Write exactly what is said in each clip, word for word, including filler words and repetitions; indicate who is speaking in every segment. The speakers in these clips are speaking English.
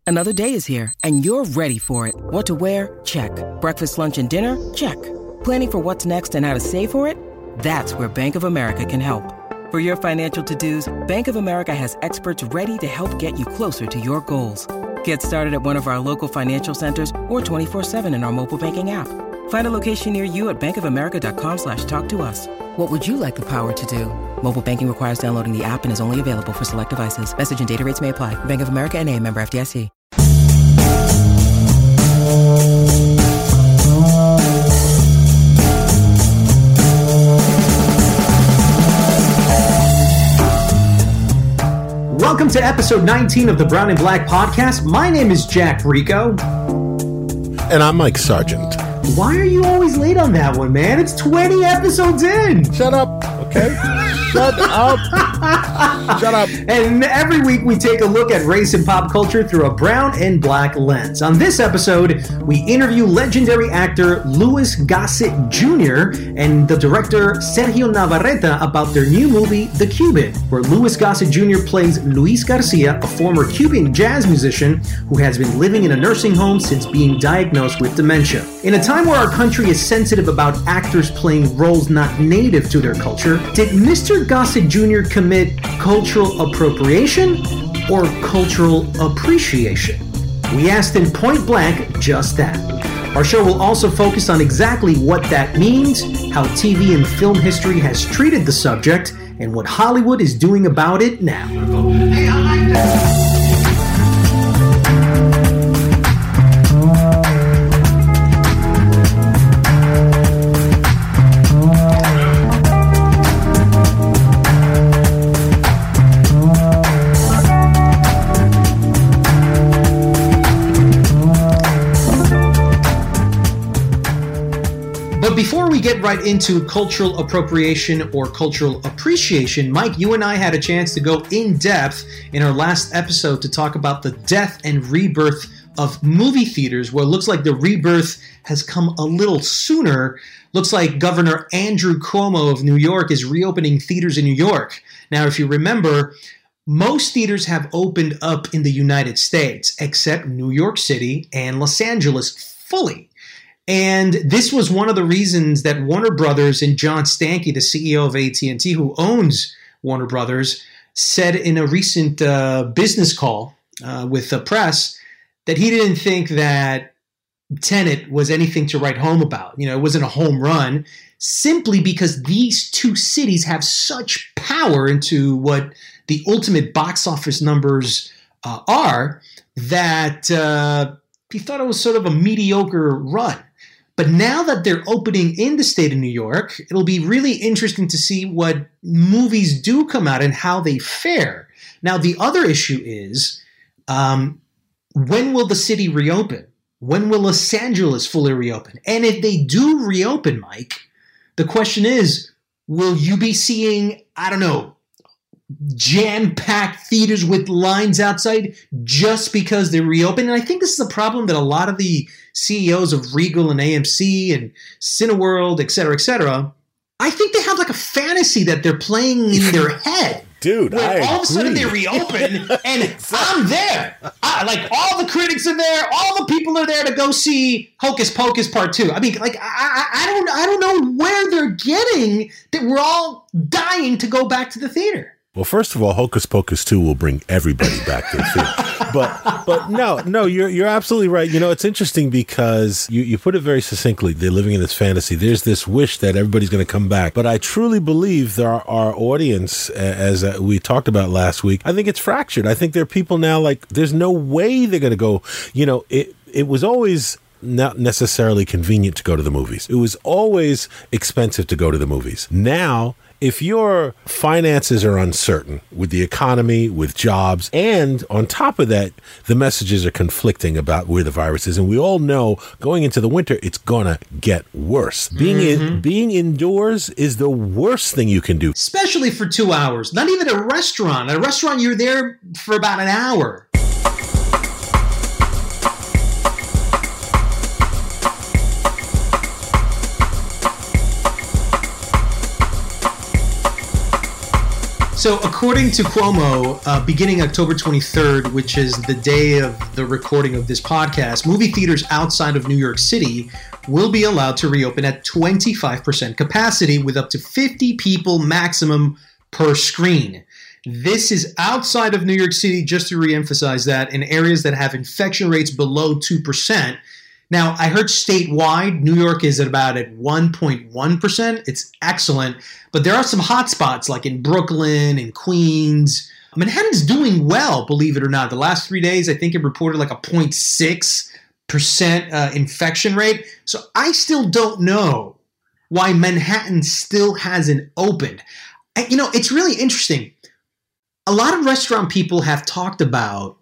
Speaker 1: Another day is here, and you're ready for it. What to wear? Check. Breakfast, lunch, and dinner? Check. Planning for what's next and how to save for it? That's where Bank of America can help. For your financial to-dos, Bank of America has experts ready to help get you closer to your goals. Get started at one of our local financial centers or twenty-four seven in our mobile banking app. Find a location near you at bankofamerica.com slash talk to us. What would you like the power to do? Mobile banking requires downloading the app and is only available for select devices. Message and data rates may apply. Bank of America N A, member F D I C.
Speaker 2: Welcome to episode nineteen of the Brown and Black podcast. My name is Jack Rico.
Speaker 3: And I'm Mike Sargent.
Speaker 2: Why are you always late on that one, man? It's twenty episodes in.
Speaker 3: Shut up, okay? Shut up. Shut up.
Speaker 2: And every week we take a look at race and pop culture through a brown and black lens. On this episode, we interview legendary actor Louis Gossett Junior and the director Sergio Navarrete about their new movie, The Cuban, where Louis Gossett Junior plays Luis Garcia, a former Cuban jazz musician who has been living in a nursing home since being diagnosed with dementia. In a time where our country is sensitive about actors playing roles not native to their culture, did Mister Gossett Junior commit cultural appropriation or cultural appreciation? We asked him point blank just that. Our show will also focus on exactly what that means, how T V and film history has treated the subject, and what Hollywood is doing about it now. Hey, I like that. Before we get right into cultural appropriation or cultural appreciation, Mike, you and I had a chance to go in depth in our last episode to talk about the death and rebirth of movie theaters, where it looks like the rebirth has come a little sooner. Looks like Governor Andrew Cuomo of New York is reopening theaters in New York. Now, if you remember, most theaters have opened up in the United States, except New York City and Los Angeles fully. And this was one of the reasons that Warner Brothers and John Stankey, the C E O of A T and T, who owns Warner Brothers, said in a recent uh, business call uh, with the press that he didn't think that Tenet was anything to write home about. You know, it wasn't a home run, simply because these two cities have such power into what the ultimate box office numbers uh, are that uh, he thought it was sort of a mediocre run. But now that they're opening in the state of New York, it'll be really interesting to see what movies do come out and how they fare. Now, the other issue is, um, when will the city reopen? When will Los Angeles fully reopen? And if they do reopen, Mike, the question is, will you be seeing, I don't know, jam-packed theaters with lines outside just because they reopened? And I think this is a problem that a lot of the C E Os of Regal and A M C and Cineworld, et cetera, et cetera, I think they have like a fantasy that they're playing in their head.
Speaker 3: Dude,
Speaker 2: where
Speaker 3: I
Speaker 2: all of a sudden
Speaker 3: agree.
Speaker 2: they reopen and I'm there. I, like all the critics are there, all the people are there to go see Hocus Pocus Part Two. I mean, like I, I, I don't, I don't know where they're getting that we're all dying to go back to the theater.
Speaker 3: Well, first of all, Hocus Pocus two will bring everybody back to the theater. But but no, no, you're you're absolutely right. You know, it's interesting because you, you put it very succinctly. They're living in this fantasy. There's this wish that everybody's going to come back. But I truly believe there are our audience, as we talked about last week, I think it's fractured. I think there are people now like, there's no way they're going to go, you know, it it was always not necessarily convenient to go to the movies. It was always expensive to go to the movies. Now, if your finances are uncertain with the economy, with jobs, and on top of that, the messages are conflicting about where the virus is, and we all know going into the winter, it's gonna get worse. Being mm-hmm. in, being indoors is the worst thing you can do.
Speaker 2: Especially for two hours. Not even a restaurant. At a restaurant, you're there for about an hour. So according to Cuomo, uh, beginning October twenty-third, which is the day of the recording of this podcast, movie theaters outside of New York City will be allowed to reopen at twenty-five percent capacity with up to fifty people maximum per screen. This is outside of New York City, just to reemphasize that, in areas that have infection rates below two percent. Now, I heard statewide, New York is at about at one point one percent. It's excellent. But there are some hot spots like in Brooklyn and Queens. Manhattan's doing well, believe it or not. The last three days, I think it reported like a zero point six percent uh, infection rate. So I still don't know why Manhattan still hasn't opened. And, you know, it's really interesting. A lot of restaurant people have talked about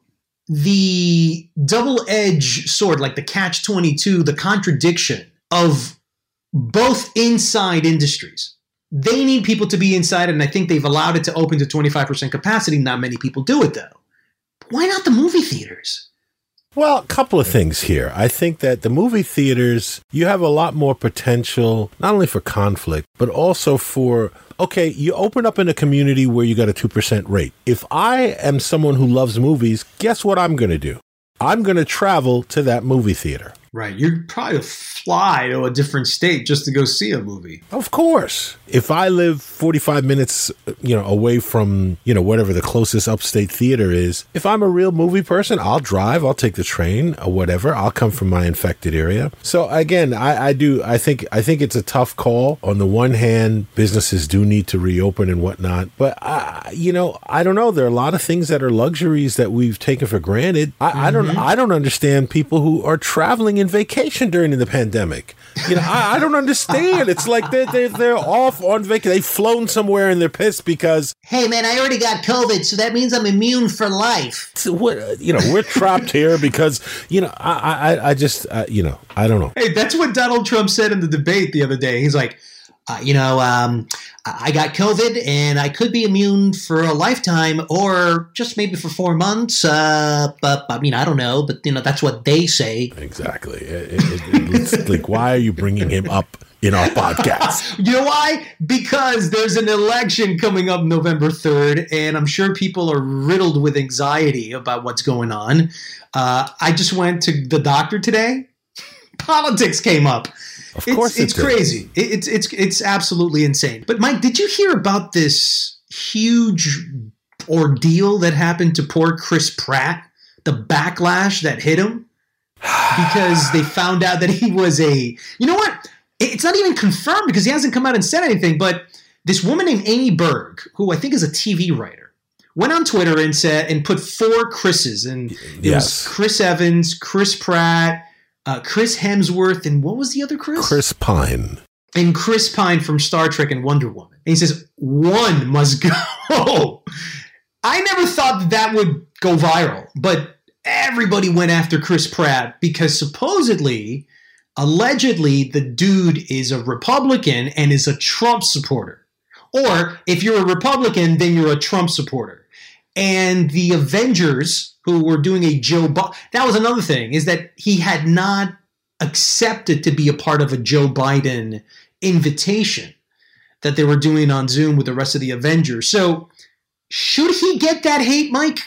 Speaker 2: the double-edged sword, like the catch twenty-two, the contradiction of both inside industries. They need people to be inside, and I think they've allowed it to open to twenty-five percent capacity. Not many people do it, though. Why not the movie theaters?
Speaker 3: Well, a couple of things here. I think that the movie theaters, you have a lot more potential, not only for conflict, but also for, okay, you open up in a community where you got a two percent rate. If I am someone who loves movies, guess what I'm going to do? I'm going to travel to that movie theater.
Speaker 2: Right. You'd probably fly to a different state just to go see a movie.
Speaker 3: Of course. If I live forty-five minutes, you know, away from, you know, whatever the closest upstate theater is, if I'm a real movie person, I'll drive, I'll take the train or whatever. I'll come from my infected area. So again, I, I do, I think, I think it's a tough call. On the one hand, businesses do need to reopen and whatnot. But, I, you know, I don't know. There are a lot of things that are luxuries that we've taken for granted. I, mm-hmm. I don't, I don't understand people who are traveling in vacation during the pandemic. You know, I, I don't understand. It's like they're, they're, they're off on vacation. They've flown somewhere and they're pissed because,
Speaker 4: hey, man, I already got COVID, so that means I'm immune for life.
Speaker 3: So what, you know, we're trapped here because, you know, I, I, I just, uh, you know, I don't know.
Speaker 2: Hey, that's what Donald Trump said in the debate the other day. He's like,
Speaker 4: uh, you know, um, I got COVID and I could be immune for a lifetime or just maybe for four months. Uh, but I mean, I don't know. But, you know, that's what they say.
Speaker 3: Exactly. It, it, it, it's like, why are you bringing him up in our podcast?
Speaker 2: You know why? Because there's an election coming up November third, and I'm sure people are riddled with anxiety about what's going on. Uh, I just went to the doctor today. Politics came up.
Speaker 3: Of course,
Speaker 2: it's, it's crazy. It, it's it's it's absolutely insane. But Mike, did you hear about this huge ordeal that happened to poor Chris Pratt? The backlash that hit him because they found out that he was a. You know what? It's not even confirmed because he hasn't come out and said anything. But this woman named Amy Berg, who I think is a T V writer, went on Twitter and said and put four Chris's, and it
Speaker 3: yes.
Speaker 2: was Chris Evans, Chris Pratt. Uh, Chris Hemsworth, and what was the other Chris?
Speaker 3: Chris Pine.
Speaker 2: And Chris Pine from Star Trek and Wonder Woman. And he says, one must go. I never thought that, that would go viral, but everybody went after Chris Pratt because supposedly, allegedly, the dude is a Republican and is a Trump supporter. Or if you're a Republican, then you're a Trump supporter. And the Avengers, who were doing a Joe Biden, that was another thing, is that he had not accepted to be a part of a Joe Biden invitation that they were doing on Zoom with the rest of the Avengers. So should he get that hate, Mike?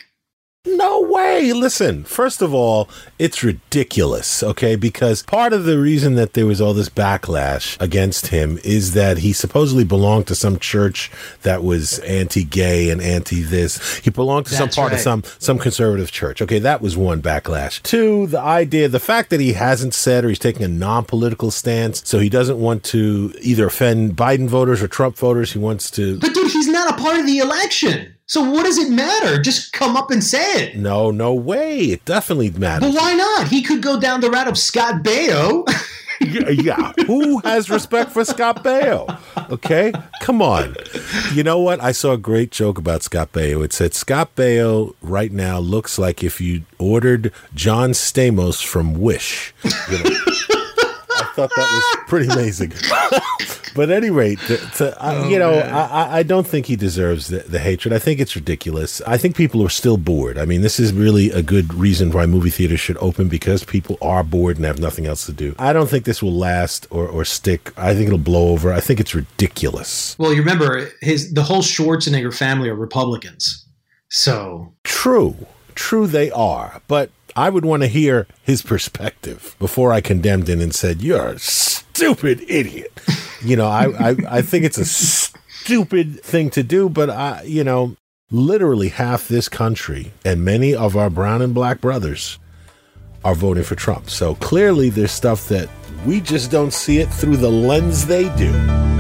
Speaker 3: No way. Listen, first of all, it's ridiculous, okay? Because part of the reason that there was all this backlash against him is that he supposedly belonged to some church that was anti-gay and anti-this. He belonged to That's some part right. of some some conservative church. Okay, that was one backlash. Two, the idea, the fact that he hasn't said or he's taking a non-political stance, so he doesn't want to either offend Biden voters or Trump voters. He wants to...
Speaker 2: But dude, he's not a part of the election. So what does it matter? Just come up and say it.
Speaker 3: No, no way. It definitely matters.
Speaker 2: But why not? He could go down the route of Scott Baio.
Speaker 3: yeah, yeah. Who has respect for Scott Baio? Okay? Come on. You know what? I saw a great joke about Scott Baio. It said, Scott Baio right now looks like if you ordered John Stamos from Wish. You know? I thought that was pretty amazing. But at any rate, the, the,
Speaker 2: Oh,
Speaker 3: I, you know,
Speaker 2: man.
Speaker 3: I, I don't think he deserves the, the hatred. I think it's ridiculous. I think people are still bored. I mean, this is really a good reason why movie theaters should open, because people are bored and have nothing else to do. I don't think this will last or, or stick. I think it'll blow over. I think it's ridiculous.
Speaker 2: Well, you remember his the whole Schwarzenegger family are Republicans, so
Speaker 3: True, true they are, but I would want to hear his perspective before I condemned him and said, "You're a stupid idiot." You know, I, I, I think it's a stupid thing to do, but I, you know, literally half this country and many of our brown and black brothers are voting for Trump. So clearly there's stuff that we just don't see it through the lens they do.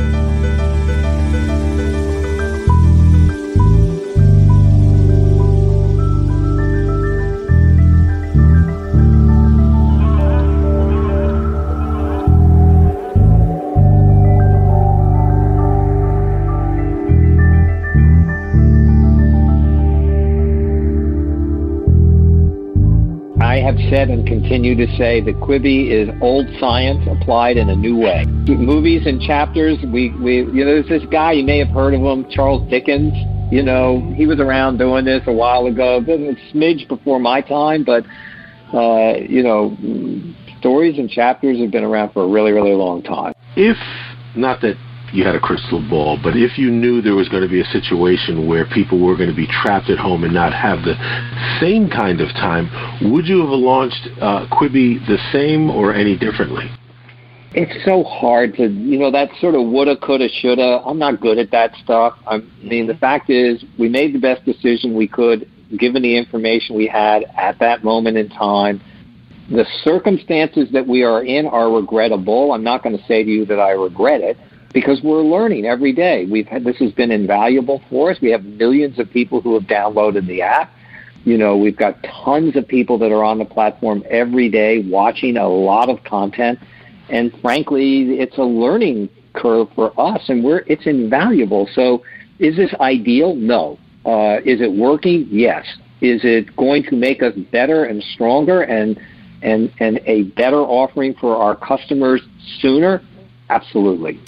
Speaker 5: I have said and continue to say that Quibi is old science applied in a new way. Movies and chapters, we, we you know, there's this guy, you may have heard of him, Charles Dickens. You know, he was around doing this a while ago, a smidge before my time, but, uh, you know, stories and chapters have been around for a really, really long time.
Speaker 6: If, not that you had a crystal ball, but if you knew there was going to be a situation where people were going to be trapped at home and not have the same kind of time, would you have launched uh, Quibi the same or any differently?
Speaker 5: It's so hard to, you know, that sort of woulda, coulda, shoulda. I'm not good at that stuff. I mean, the fact is we made the best decision we could given the information we had at that moment in time. The circumstances that we are in are regrettable. I'm not going to say to you that I regret it, because we're learning every day. We've had, this has been invaluable for us. We have millions of people who have downloaded the app. You know, we've got tons of people that are on the platform every day watching a lot of content. And frankly, it's a learning curve for us, and we're it's invaluable. So is this ideal? No. Uh, is it working? Yes. Is it going to make us better and stronger and and and a better offering for our customers sooner? Absolutely.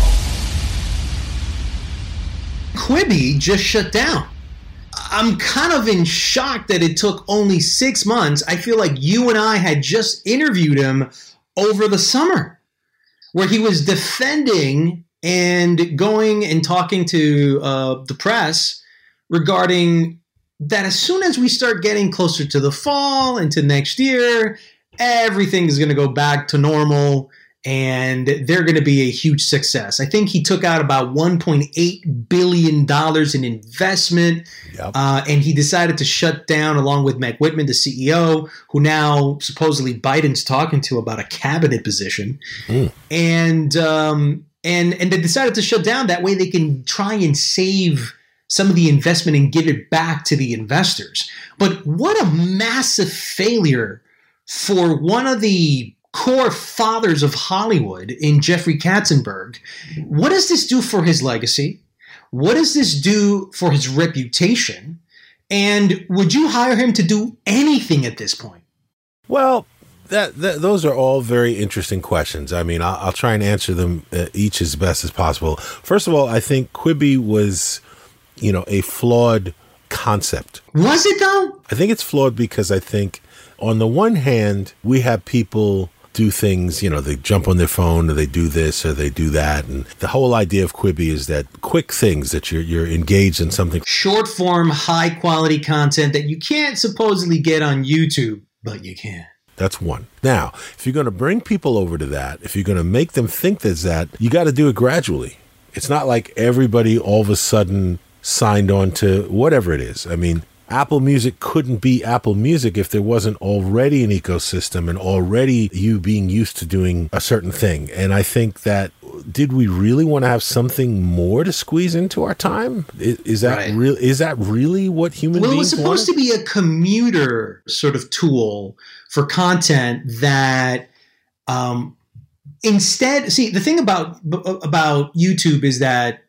Speaker 2: Quibi just shut down. I'm kind of in shock that it took only six months. I feel like you and I had just interviewed him over the summer, where he was defending and going and talking to uh, the press regarding that as soon as we start getting closer to the fall and to next year, everything is going to go back to normal and they're going to be a huge success. I think he took out about one point eight billion dollars in investment, yep. uh, and he decided to shut down along with Meg Whitman, the C E O, who now supposedly Biden's talking to about a cabinet position. Mm. And, um, and, and they decided to shut down. That way they can try and save some of the investment and give it back to the investors. But what a massive failure for one of the core fathers of Hollywood in Jeffrey Katzenberg. What does this do for his legacy? What does this do for his reputation? And would you hire him to do anything at this point?
Speaker 3: Well, that, that those are all very interesting questions. I mean, I'll, I'll try and answer them uh, each as best as possible. First of all, I think Quibi was, you know, a flawed concept.
Speaker 2: Was it though?
Speaker 3: I think it's flawed because I think on the one hand, we have people do things, you know, they jump on their phone or they do this or they do that. And the whole idea of Quibi is that quick things that you're you're engaged in something.
Speaker 2: Short form, high quality content that you can't supposedly get on YouTube, but you can.
Speaker 3: That's one. Now, if you're going to bring people over to that, if you're going to make them think there's that, you got to do it gradually. It's not like everybody all of a sudden signed on to whatever it is. I mean, Apple Music couldn't be Apple Music if there wasn't already an ecosystem and already you being used to doing a certain thing. And I think that, did we really want to have something more to squeeze into our time? Is, is that right. real? Is that really what human
Speaker 2: well,
Speaker 3: beings
Speaker 2: Well, it was supposed
Speaker 3: wanted?
Speaker 2: to be a commuter sort of tool for content that um, instead, see, the thing about about YouTube is that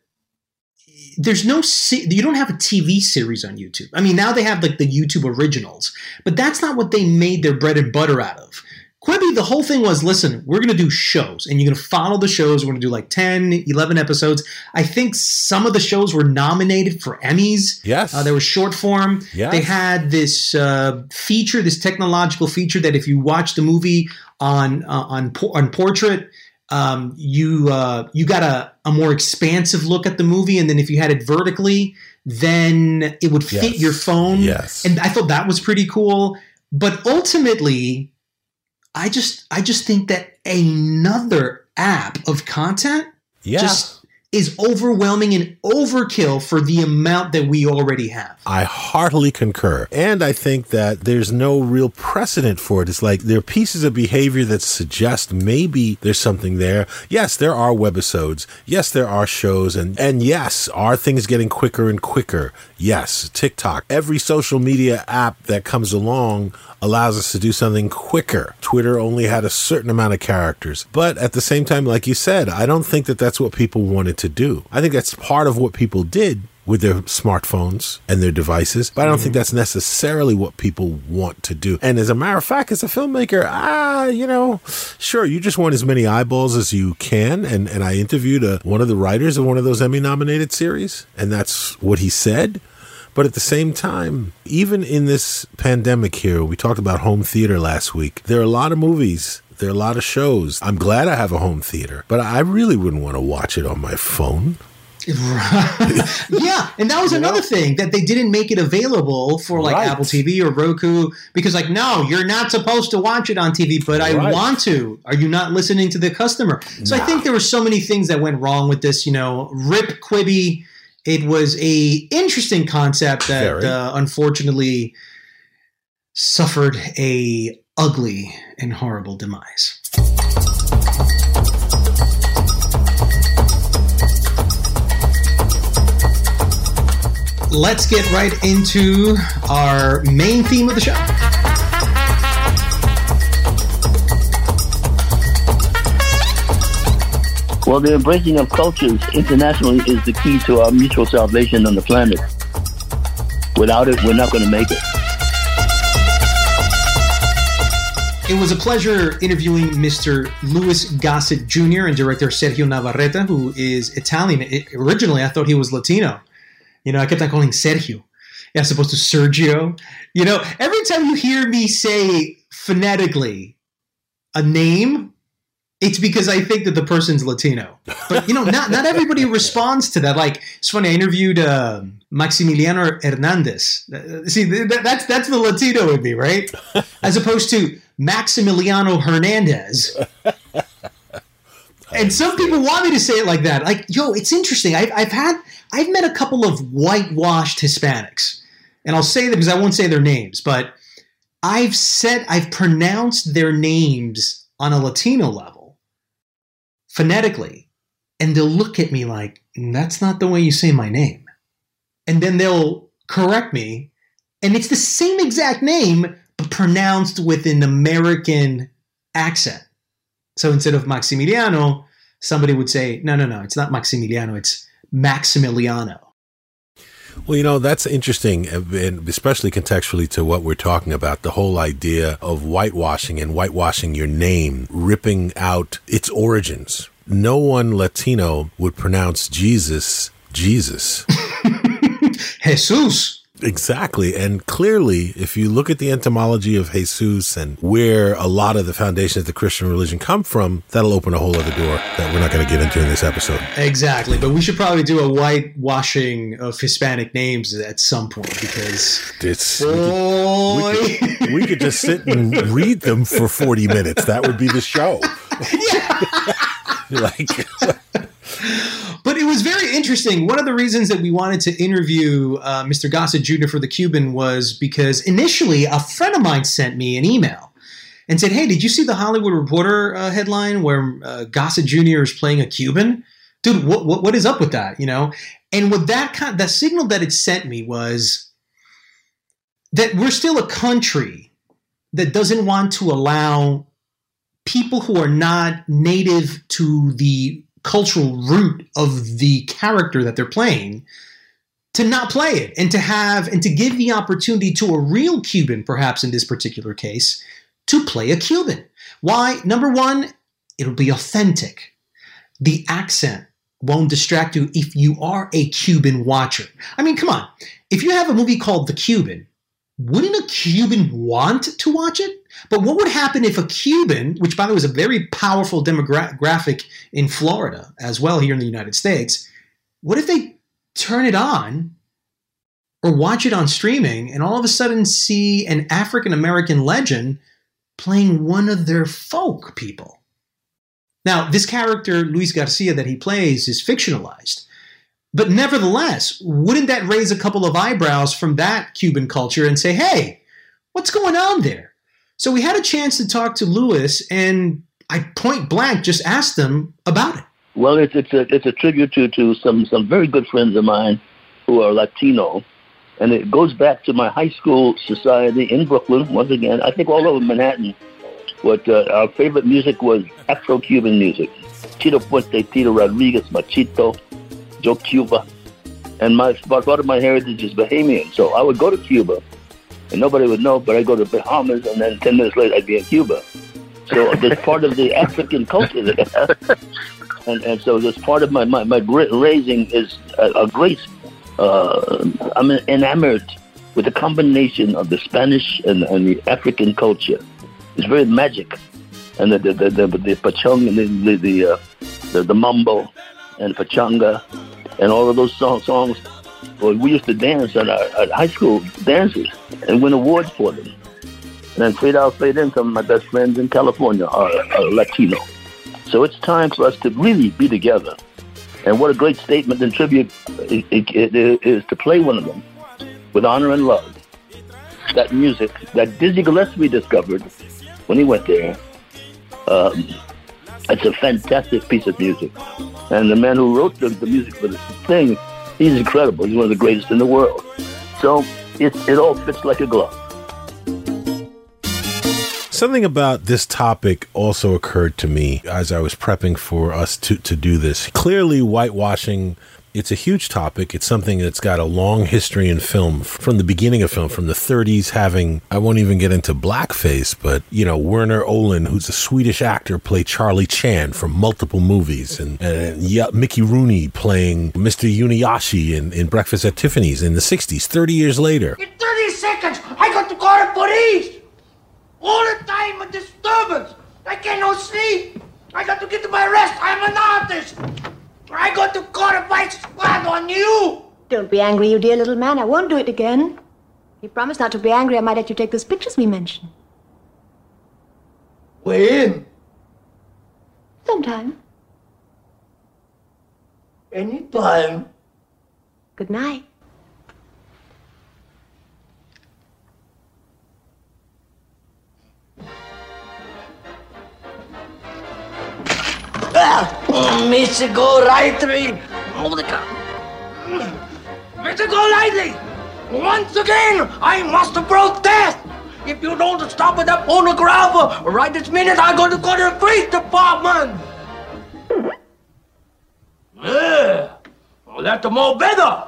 Speaker 2: there's no, you don't have a T V series on YouTube. I mean, now they have like the YouTube originals, but that's not what they made their bread and butter out of. Quibi, the whole thing was, listen, we're going to do shows, and you're going to follow the shows. We're going to do like ten, eleven episodes. I think some of the shows were nominated for Emmys.
Speaker 3: Yes.
Speaker 2: Uh, they were short form.
Speaker 3: Yes.
Speaker 2: They had this uh, feature, this technological feature that if you watch the movie on uh, on on Portrait, um, you uh, you got a, a more expansive look at the movie, and then if you had it vertically, then it would fit
Speaker 3: Yes.
Speaker 2: your phone.
Speaker 3: Yes.
Speaker 2: And I thought that was pretty cool. But ultimately, I just I just think that another app of content
Speaker 3: Yeah.
Speaker 2: just is overwhelming and overkill for the amount that we already have.
Speaker 3: I heartily concur. And I think that there's no real precedent for it. It's like there are pieces of behavior that suggest maybe there's something there. Yes, there are webisodes. Yes, there are shows. And, and yes, are things getting quicker and quicker? Yes, TikTok. Every social media app that comes along allows us to do something quicker. Twitter only had a certain amount of characters. But at the same time, like you said, I don't think that that's what people wanted to do. I think that's part of what people did with their smartphones and their devices, but I don't mm-hmm. think that's necessarily what people want to do. And as a matter of fact, as a filmmaker, ah, you know, sure, you just want as many eyeballs as you can. And, and I interviewed a, one of the writers of one of those Emmy-nominated series, and that's what he said. But at the same time, even in this pandemic here, we talked about home theater last week. There are a lot of movies. There are a lot of shows. I'm glad I have a home theater, but I really wouldn't want to watch it on my phone.
Speaker 2: Yeah, and that was you another know? thing that they didn't make it available for like right. Apple T V or Roku because like, no, you're not supposed to watch it on T V, but I right. want to. Are you not listening to the customer? So nah. I think there were so many things that went wrong with this, you know, rip Quibi. It was a interesting concept that uh, unfortunately suffered a ugly and horrible demise. Let's get right into our main theme of the show.
Speaker 7: Well, the embracing of cultures internationally is the key to our mutual salvation on the planet. Without it, we're not going to make it.
Speaker 2: It was a pleasure interviewing Mister Louis Gossett Junior and director Sergio Navarrete, who is Italian. It, originally, I thought he was Latino. You know, I kept on calling Sergio as opposed to Sergio. You know, every time you hear me say phonetically a name, it's because I think that the person's Latino. But, you know, not not everybody responds to that. Like, it's funny, I interviewed uh, Maximiliano Hernandez. Uh, see, that, that's that's the Latino in me, right? As opposed to Maximiliano Hernandez. And some people want me to say it like that. Like, yo, it's interesting. I've, I've had, I've met a couple of whitewashed Hispanics. And I'll say them because I won't say their names. But I've said, I've pronounced their names on a Latino level. Phonetically, and they'll look at me like, that's not the way you say my name. And then they'll correct me, and it's the same exact name, but pronounced with an American accent. So instead of Maximiliano, somebody would say, no, no, no, it's not Maximiliano, it's Maximiliano.
Speaker 3: Well, you know, that's interesting, and especially contextually to what we're talking about, the whole idea of whitewashing and whitewashing your name, ripping out its origins. No one Latino would pronounce Jesus, Jesus.
Speaker 2: Jesus.
Speaker 3: Exactly. And clearly, if you look at the etymology of Jesus and where a lot of the foundations of the Christian religion come from, that'll open a whole other door that we're not going to get into in this episode.
Speaker 2: Exactly. But we should probably do a whitewashing of Hispanic names at some point because
Speaker 3: it's,
Speaker 2: boy.
Speaker 3: We could, we, could, we could just sit and read them for forty minutes. That would be the show. like...
Speaker 2: But it was very interesting. One of the reasons that we wanted to interview uh, Mister Gossett Junior for The Cuban was because initially a friend of mine sent me an email and said, hey, did you see the Hollywood Reporter uh, headline where uh, Gossett Junior is playing a Cuban? Dude, what, what what is up with that? You know, and what that kind, the signal that it sent me was that we're still a country that doesn't want to allow people who are not native to the cultural root of the character that they're playing to not play it and to have and to give the opportunity to a real Cuban, perhaps in this particular case, to play a Cuban. Why? Number one, it'll be authentic. The accent won't distract you if you are a Cuban watcher. I mean, come on. If you have a movie called The Cuban, wouldn't a Cuban want to watch it? But what would happen if a Cuban, which by the way is a very powerful demographic in Florida as well here in the United States, what if they turn it on or watch it on streaming and all of a sudden see an African-American legend playing one of their folk people? Now, this character, Luis Garcia, that he plays is fictionalized. But nevertheless, wouldn't that raise a couple of eyebrows from that Cuban culture and say, hey, what's going on there? So we had a chance to talk to Luis, and I point blank just asked him about it.
Speaker 7: Well, it's it's a it's a tribute to, to some, some very good friends of mine who are Latino, and it goes back to my high school society in Brooklyn. Once again, I think all over Manhattan. What uh, our favorite music was Afro-Cuban music. Tito Puente, Tito Rodriguez, Machito, Joe Cuba, and my part of my heritage is Bahamian. So I would go to Cuba, and nobody would know, but I'd go to Bahamas, and then ten minutes later I'd be in Cuba. So there's part of the African culture there. And, and so this part of my, my, my raising is a, a great, uh, I'm enamored with the combination of the Spanish and, and the African culture. It's very magic. And the the the, the, the pachanga, the the the, uh, the the mambo and pachanga and all of those song, songs. Well, we used to dance at our at high school dances and win awards for them. And then fade out, fade in, some of my best friends in California are, are Latino. So it's time for us to really be together. And what a great statement and tribute it, it, it is to play one of them with honor and love. That music that Dizzy Gillespie discovered when he went there, um, it's a fantastic piece of music. And the man who wrote the, the music for this thing, he's incredible. He's one of the greatest in the world. So it, it all fits like a glove.
Speaker 3: Something about this topic also occurred to me as I was prepping for us to, to do this. Clearly, whitewashing, it's a huge topic. It's something that's got a long history in film, from the beginning of film, from the thirties, having, I won't even get into blackface, but, you know, Werner Olin, who's a Swedish actor, played Charlie Chan from multiple movies, and, and yeah, Mickey Rooney playing Mister Uniyashi in, in Breakfast at Tiffany's in the sixties, thirty years later.
Speaker 8: In thirty seconds, I got to call the police! All the time, a disturbance. I cannot sleep. I got to get to my rest. I'm an artist. I got to call the vice squad on you.
Speaker 9: Don't be angry, you dear little man. I won't do it again. You promised not to be angry. I might let you take those pictures we mentioned.
Speaker 8: When?
Speaker 9: Sometime.
Speaker 8: Anytime.
Speaker 9: Good night.
Speaker 8: Ah, Mister Golightly. Oh, the God. Mister Golightly. Once again, I must protest. If you don't stop with that phonograph right this minute, I'm going to call the police department. Yeah, well, that's more better.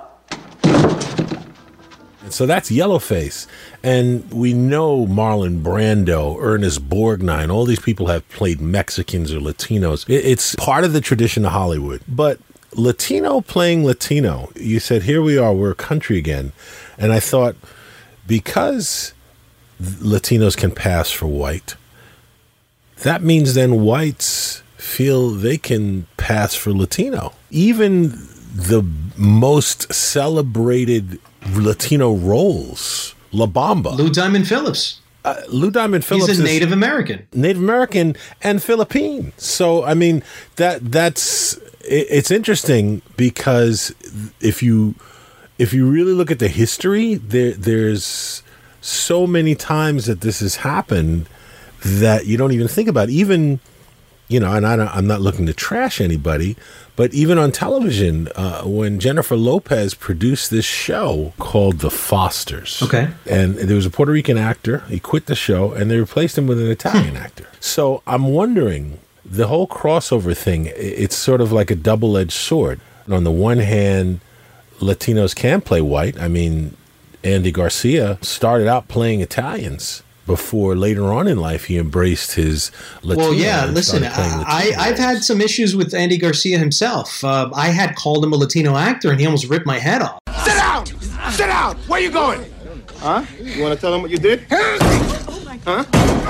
Speaker 3: So that's Yellowface. And we know Marlon Brando, Ernest Borgnine, all these people have played Mexicans or Latinos. It's part of the tradition of Hollywood. But Latino playing Latino, you said, here we are, we're a country again. And I thought, because Latinos can pass for white, that means then whites feel they can pass for Latino. Even the most celebrated Latino roles, La Bamba.
Speaker 2: Lou Diamond Phillips.
Speaker 3: Uh, Lou Diamond Phillips
Speaker 2: He's a
Speaker 3: is
Speaker 2: Native American.
Speaker 3: Native American and Philippine. So, I mean, that that's it, it's interesting because if you if you really look at the history, there there's so many times that this has happened that you don't even think about. Even, you know, and I don't, I'm not looking to trash anybody, but even on television, uh, when Jennifer Lopez produced this show called The Fosters.
Speaker 2: Okay.
Speaker 3: And there was a Puerto Rican actor. He quit the show, and they replaced him with an Italian actor. So I'm wondering, the whole crossover thing, it's sort of like a double-edged sword. On the one hand, Latinos can play white. I mean, Andy Garcia started out playing Italians before later on in life he embraced his Latino.
Speaker 2: Well, yeah, listen, I, I, I've had some issues with Andy Garcia himself. Uh, I had called him a Latino actor, and he almost ripped my head off.
Speaker 10: Sit down! Sit down! Where you going? Huh? You want to tell him what you did? Huh?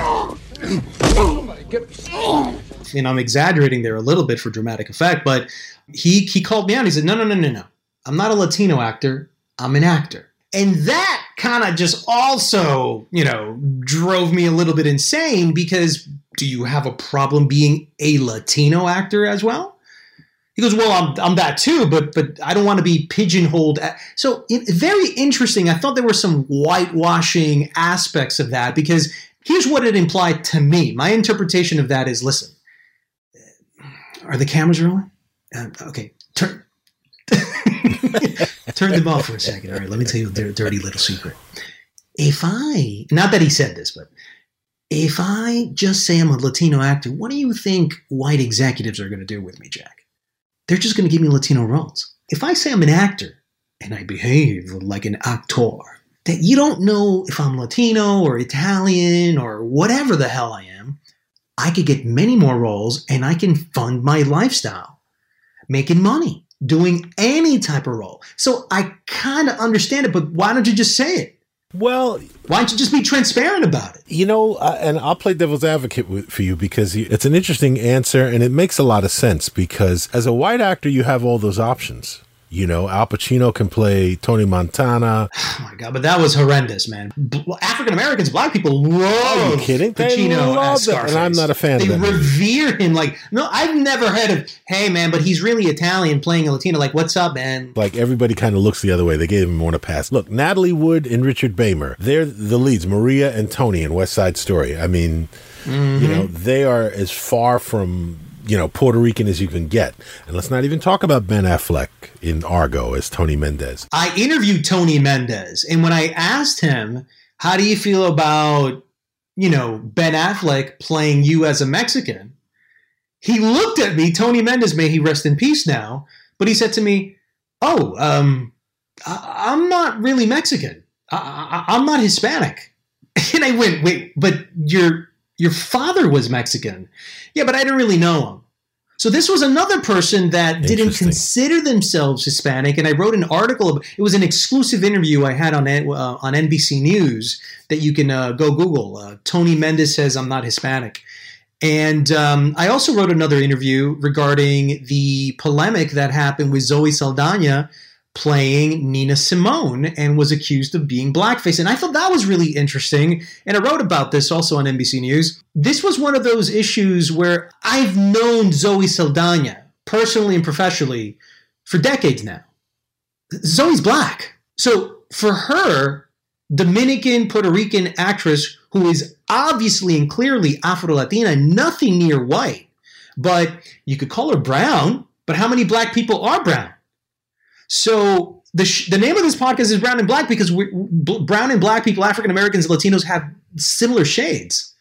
Speaker 2: And I'm exaggerating there a little bit for dramatic effect, but he he called me out. He said, no, no, no, no, no. I'm not a Latino actor. I'm an actor. And that kind of just also, you know, drove me a little bit insane because do you have a problem being a Latino actor as well? He goes, well, I'm I'm that too, but but I don't want to be pigeonholed. So it, very interesting. I thought there were some whitewashing aspects of that because here's what it implied to me. My interpretation of that is, listen, are the cameras rolling? Uh, okay, turn turn them off for a second. All right, let me tell you a dirty little secret. If I, not that he said this, but if I just say I'm a Latino actor, what do you think white executives are going to do with me, Jack? They're just going to give me Latino roles. If I say I'm an actor and I behave like an actor, that you don't know if I'm Latino or Italian or whatever the hell I am, I could get many more roles and I can fund my lifestyle, making money, doing any type of role. So I kind of understand it, but why don't you just say it?
Speaker 3: Well,
Speaker 2: why don't you just be transparent about it?
Speaker 3: You know, uh, and I'll play devil's advocate with, for you because it's an interesting answer and it makes a lot of sense because as a white actor, you have all those options. You know, Al Pacino can play Tony Montana.
Speaker 2: Oh my God, but that was horrendous, man. African Americans, black people love
Speaker 3: Are you kidding?
Speaker 2: Pacino
Speaker 3: love
Speaker 2: as Scarface.
Speaker 3: And I'm not a fan
Speaker 2: they
Speaker 3: of that.
Speaker 2: They revere him. Like, no, I've never heard of, hey, man, but he's really Italian playing a Latino. Like, what's up, man?
Speaker 3: Like, everybody kind of looks the other way. They gave him one a pass. Look, Natalie Wood and Richard Beymer, they're the leads, Maria and Tony in West Side Story. I mean, mm-hmm. you know, they are as far from... you know, Puerto Rican as you can get. And let's not even talk about Ben Affleck in Argo as Tony Mendez.
Speaker 2: I interviewed Tony Mendez, and when I asked him, how do you feel about, you know, Ben Affleck playing you as a Mexican? He looked at me, Tony Mendez, may he rest in peace now, but he said to me, oh, um, I- I'm not really Mexican. I- I- I'm not Hispanic. And I went, wait, but you're... your father was Mexican. Yeah, but I didn't really know him. So this was another person that didn't consider themselves Hispanic. And I wrote an article. It was an exclusive interview I had on uh, on N B C News that you can uh, go Google. Uh, Tony Mendez says I'm not Hispanic. And um, I also wrote another interview regarding the polemic that happened with Zoe Saldana playing Nina Simone and was accused of being blackface. And I thought that was really interesting. And I wrote about this also on N B C News. This was one of those issues where I've known Zoe Saldana personally and professionally for decades now. Zoe's black. So for her, Dominican, Puerto Rican actress who is obviously and clearly Afro-Latina, nothing near white, but you could call her brown, but how many black people are brown? So the sh- the name of this podcast is Brown and Black because we, b- brown and black people, African Americans, Latinos have similar shades.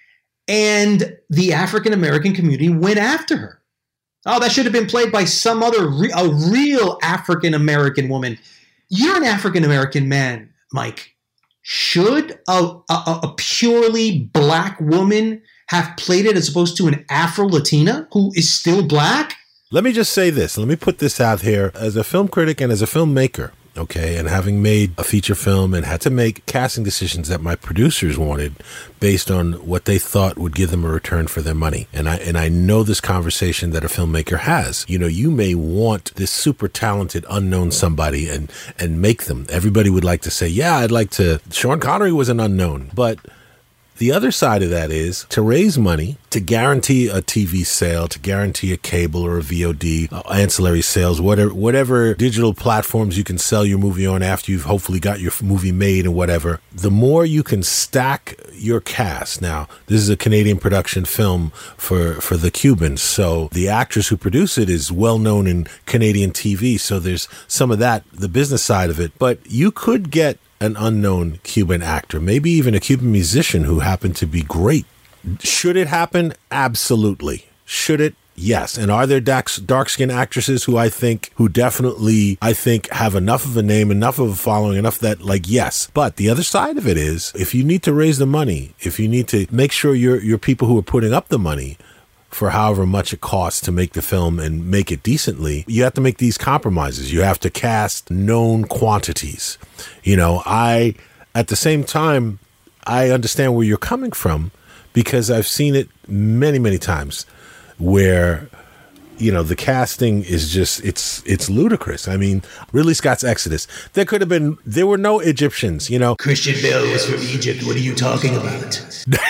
Speaker 2: And the African American community went after her. Oh, that should have been played by some other, re- a real African American woman. You're an African American man, Mike. Should a, a, a purely black woman have played it as opposed to an Afro-Latina who is still black?
Speaker 3: Let me just say this. Let me put this out here as a film critic and as a filmmaker, okay, and having made a feature film and had to make casting decisions that my producers wanted based on what they thought would give them a return for their money. And I and I know this conversation that a filmmaker has. You know, you may want this super talented unknown somebody and and make them. Everybody would like to say, yeah, I'd like to. Sean Connery was an unknown, but the other side of that is to raise money, to guarantee a T V sale, to guarantee a cable or a V O D, uh, ancillary sales, whatever whatever digital platforms you can sell your movie on after you've hopefully got your movie made and whatever. The more you can stack your cast. Now, this is a Canadian production film for, for the Cubans, so the actress who produced it is well known in Canadian T V, so there's some of that, the business side of it. But you could get an unknown Cuban actor, maybe even a Cuban musician who happened to be great. Should it happen? Absolutely. Should it? Yes. And are there dark, dark-skinned actresses who I think, who definitely, I think, have enough of a name, enough of a following, enough that, like, yes. But the other side of it is, if you need to raise the money, if you need to make sure your your people who are putting up the money for however much it costs to make the film and make it decently, you have to make these compromises. You have to cast known quantities. You know, I, at the same time, I understand where you're coming from because I've seen it many, many times where, you know, the casting is just, it's it's ludicrous. I mean, Ridley Scott's Exodus, there could have been, there were no Egyptians, you know.
Speaker 4: Christian Bale was from Egypt. What are you talking about?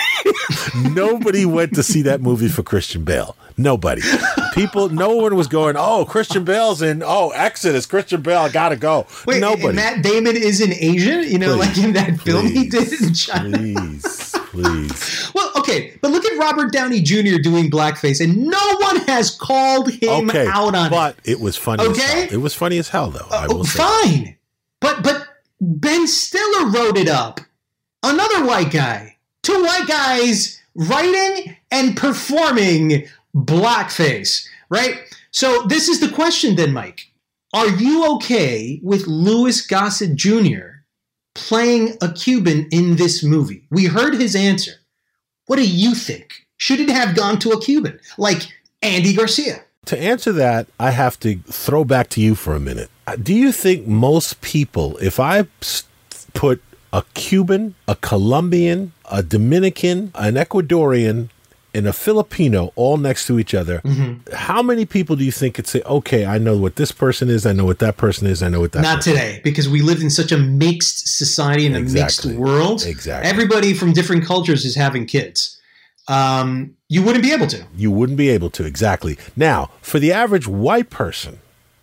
Speaker 3: Nobody went to see that movie for Christian Bale. Nobody. People, no one was going, oh, Christian Bale's in, oh, Exodus, Christian Bale, I gotta go.
Speaker 2: Wait,
Speaker 3: Nobody.
Speaker 2: Matt Damon is an Asian? You know,
Speaker 3: Please,
Speaker 2: like in that film he
Speaker 3: please,
Speaker 2: did in China?
Speaker 3: Please, please.
Speaker 2: Well, okay, but look at Robert Downey Junior doing blackface, and no one has called him
Speaker 3: Okay,
Speaker 2: out on
Speaker 3: but
Speaker 2: it.
Speaker 3: it was funny as
Speaker 2: Okay?
Speaker 3: hell. It was funny as hell, though. I
Speaker 2: Oh,
Speaker 3: will say.
Speaker 2: fine. But but Ben Stiller wrote it up. Another white guy. Two white guys writing and performing blackface, right? So this is the question then, Mike. Are you okay with Louis Gossett Junior playing a Cuban in this movie? We heard his answer. What do you think? Should it have gone to a Cuban, like Andy Garcia?
Speaker 3: To answer that, I have to throw back to you for a minute. Uh, Do you think most people, if I s- put a Cuban, a Colombian, a Dominican, an Ecuadorian, and a Filipino all next to each other,
Speaker 2: Mm-hmm.
Speaker 3: how many people do you think could say, okay, I know what this person is, I know what that person is, I know what that
Speaker 2: Not
Speaker 3: person
Speaker 2: today, because we live in such a mixed society and
Speaker 3: Exactly.
Speaker 2: a mixed world.
Speaker 3: Exactly.
Speaker 2: Everybody from different cultures is having kids. Um, you wouldn't be able to.
Speaker 3: You wouldn't be able to, exactly. Now, for the average white person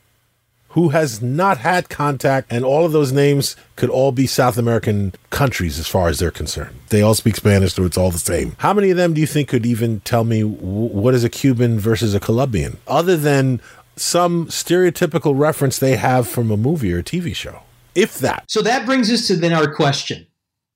Speaker 3: who has not had contact, and all of those names could all be South American countries as far as they're concerned. They all speak Spanish, so it's all the same. How many of them do you think could even tell me w- what is a Cuban versus a Colombian, other than some stereotypical reference they have from a movie or a T V show? If that.
Speaker 2: So that brings us to then our question.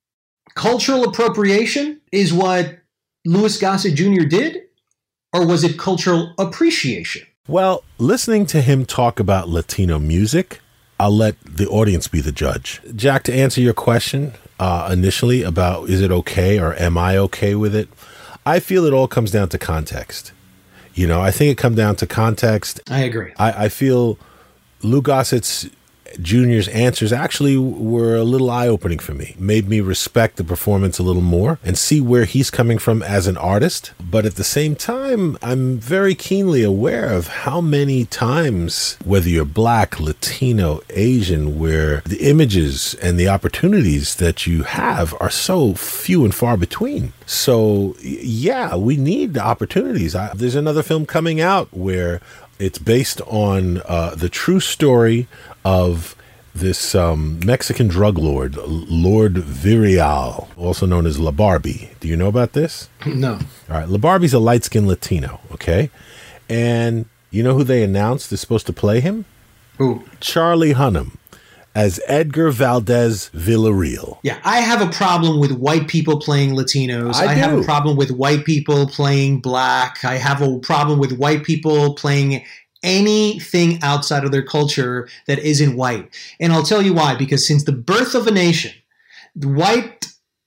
Speaker 2: Cultural appropriation is what Louis Gossett Junior did, or was it cultural appreciation?
Speaker 3: Well, listening to him talk about Latino music, I'll let the audience be the judge. Jack, to answer your question uh, initially about is it okay or am I okay with it, I feel it all comes down to context. You know, I think it comes down to context.
Speaker 2: I agree.
Speaker 3: I, I feel Lou Gossett Junior's answers actually were a little eye-opening for me. Made me respect the performance a little more and see where he's coming from as an artist. But at the same time, I'm very keenly aware of how many times, whether you're Black, Latino, Asian, where the images and the opportunities that you have are so few and far between. So, yeah, we need the opportunities. I, there's another film coming out where it's based on uh, the true story of this um, Mexican drug lord, Lord Virial, also known as La Barbie. Do you know about this?
Speaker 2: No.
Speaker 3: All right. La Barbie's a light-skinned Latino, okay? And you know who they announced is supposed to play him?
Speaker 2: Who?
Speaker 3: Charlie Hunnam as Edgar Valdez Villarreal.
Speaker 2: Yeah, I have a problem with white people playing Latinos.
Speaker 3: I
Speaker 2: I, have
Speaker 3: do.
Speaker 2: a problem with white people playing Black. I have a problem with white people playing anything outside of their culture that isn't white. And I'll tell you why. Because since the birth of a nation, the white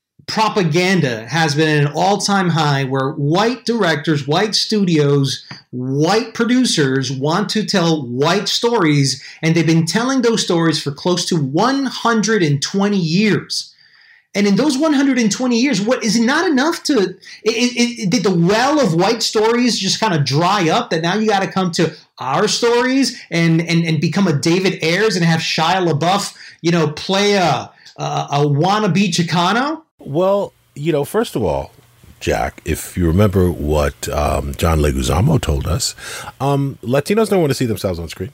Speaker 2: propaganda has been at an all-time high where white directors, white studios, white producers want to tell white stories, and they've been telling those stories for close to one hundred twenty years. And in those one hundred twenty years, what is it not enough to, it, it, it, did the well of white stories just kind of dry up that now you got to come to our stories and, and, and become a David Ayers and have Shia LaBeouf, you know, play a, a, a wannabe Chicano?
Speaker 3: Well, you know, first of all, Jack, if you remember what um, John Leguizamo told us, um, Latinos don't want to see themselves on screen.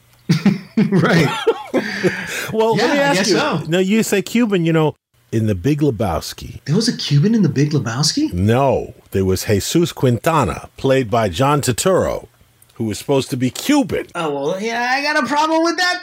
Speaker 2: Right.
Speaker 3: Well,
Speaker 2: Yeah,
Speaker 3: let me
Speaker 2: I
Speaker 3: ask
Speaker 2: guess
Speaker 3: you.
Speaker 2: so.
Speaker 3: No, you say Cuban, you know, in The Big Lebowski.
Speaker 2: There was a Cuban in The Big Lebowski?
Speaker 3: No, there was Jesus Quintana, played by John Turturro, who was supposed to be Cuban.
Speaker 2: Oh, well, yeah, I got a problem with that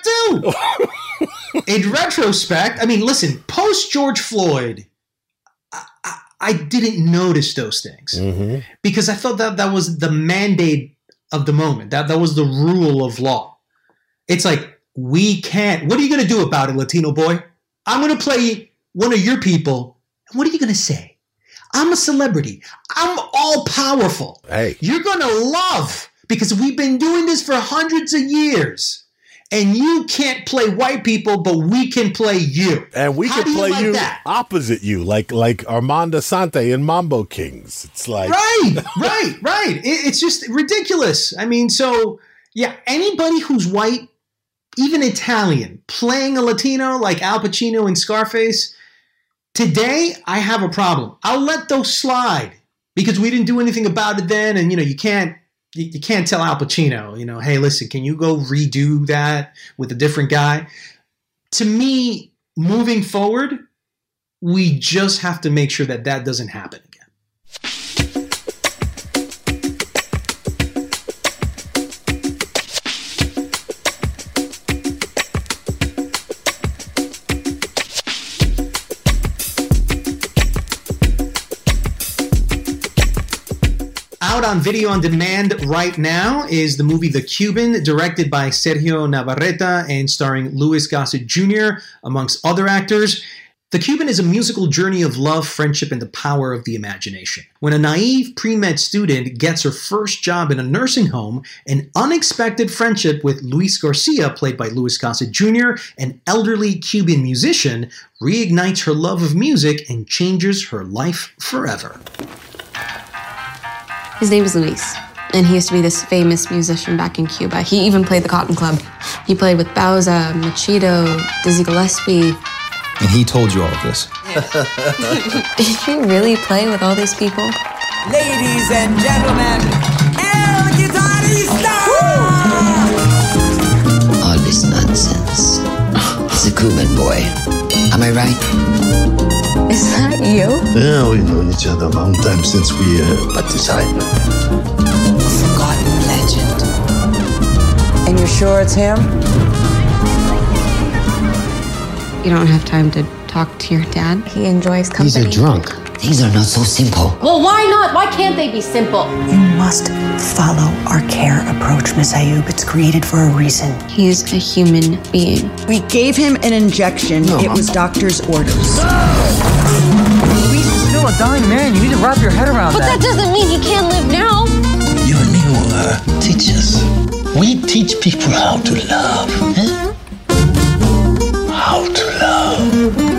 Speaker 2: too. In retrospect, I mean, listen, post George Floyd, I, I, I didn't notice those things
Speaker 3: Mm-hmm.
Speaker 2: because I thought that that was the mandate of the moment. That that was the rule of law. It's like, we can't. What are you going to do about it, Latino boy? I'm going to play one of your people. And what are you going to say? I'm a celebrity. I'm all powerful.
Speaker 3: Hey.
Speaker 2: You're going to love, because we've been doing this for hundreds of years. And you can't play white people, but we can play you.
Speaker 3: And we
Speaker 2: How
Speaker 3: can
Speaker 2: do
Speaker 3: play
Speaker 2: you, like
Speaker 3: you
Speaker 2: that?
Speaker 3: opposite you, like like Armando Sante in Mambo Kings. It's like
Speaker 2: Right, right, right. It, it's just ridiculous. I mean, so, yeah, anybody who's white, even Italian, playing a Latino like Al Pacino in Scarface, today I have a problem. I'll let those slide because we didn't do anything about it then, and, you know, you can't You, you can't tell Al Pacino, you know, hey, listen, can you go redo that with a different guy? To me, moving forward, we just have to make sure that that doesn't happen again. Out on video on demand right now is the movie The Cuban, directed by Sergio Navarrete and starring Louis Gossett Junior, amongst other actors. The Cuban is a musical journey of love, friendship, and the power of the imagination. When a naive pre-med student gets her first job in a nursing home, an unexpected friendship with Luis Garcia, played by Louis Gossett Junior, an elderly Cuban musician, reignites her love of music and changes her life forever.
Speaker 11: His name is Luis, and he used to be this famous musician back in Cuba. He even played the Cotton Club. He played with Bauza, Machito, Dizzy Gillespie.
Speaker 12: And he told you all of this.
Speaker 11: Did you really play with all these people?
Speaker 13: Ladies and gentlemen, El Guitarista!
Speaker 14: All this nonsense. It's a Cuban boy. Am I right?
Speaker 11: Is that you?
Speaker 15: Yeah, we know each other a long time since we uh, participated.
Speaker 14: Forgotten legend.
Speaker 13: And you're sure it's him?
Speaker 11: You don't have time to talk to your dad? He enjoys company.
Speaker 14: He's a drunk. Things are not so simple.
Speaker 16: Well, why not? Why can't they be simple?
Speaker 17: You must follow our care approach, Miss Ayub. It's created for a reason.
Speaker 11: He is a human being.
Speaker 17: We gave him an injection.
Speaker 14: No.
Speaker 17: It was doctor's orders.
Speaker 13: Luis is still a dying man. You need to wrap your head around
Speaker 16: But
Speaker 13: that.
Speaker 16: that doesn't mean he can't live now.
Speaker 15: You and me will uh, teach us. We teach people how to love. Eh? How to love.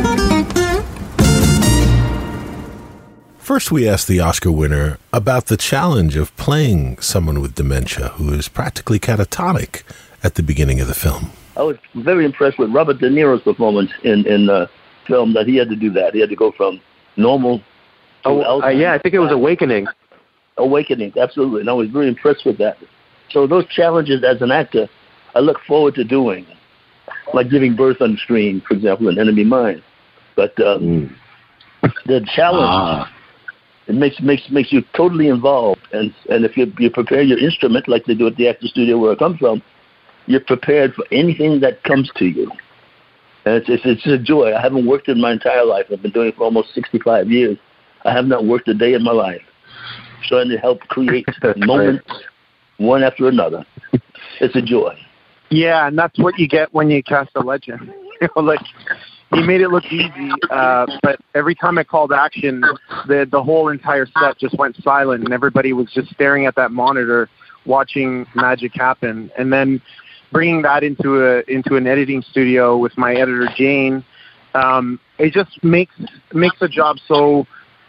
Speaker 3: First, we asked the Oscar winner about the challenge of playing someone with dementia who is practically catatonic at the beginning of the film.
Speaker 7: I was very impressed with Robert De Niro's performance in in the film, that he had to do that. He had to go from normal to
Speaker 5: Oh, uh, yeah, I think it was Awakening.
Speaker 7: Awakening, absolutely. And I was very impressed with that. So those challenges as an actor, I look forward to doing, like giving birth on screen, for example, in Enemy Mine. But uh, mm. the challenge, ah. it makes makes makes you totally involved. And and if you you prepare your instrument like they do at the actor studio where I come from, you're prepared for anything that comes to you. And it's, it's, it's a joy. I haven't worked in my entire life. I've been doing it for almost sixty-five years. I have not worked a day in my life. Trying to help create moments one after another. It's a joy.
Speaker 5: Yeah, and that's what you get when you cast a legend. You know, like, he made it look easy, uh, but every time I called action, the the whole entire set just went silent, and everybody was just staring at that monitor, watching magic happen. And then bringing that into a into an editing studio with my editor Jane, um, it just makes makes the job so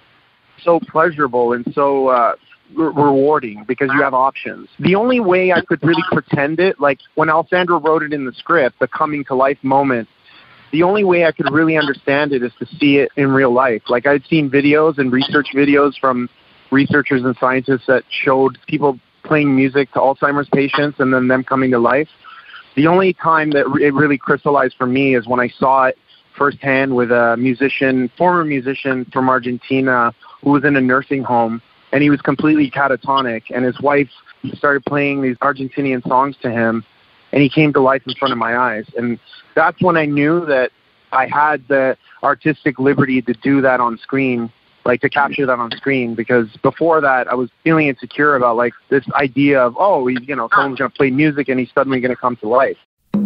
Speaker 5: so pleasurable and so uh, re- rewarding because you have options. The only way I could really pretend it, like when Alessandro wrote it in the script, the coming to life moment, the only way I could really understand it is to see it in real life. Like, I'd seen videos and research videos from researchers and scientists that showed people playing music to Alzheimer's patients and then them coming to life. The only time that it really crystallized for me is when I saw it firsthand with a musician, former musician from Argentina, who was in a nursing home, and he was completely catatonic, and his wife started playing these Argentinian songs to him, and he came to life in front of my eyes. And that's when I knew that I had the artistic liberty to do that on screen
Speaker 18: like to capture that on screen, because before that I was feeling insecure about like this idea of, oh, he's, you know, someone's going to play music and he's suddenly going to come to life.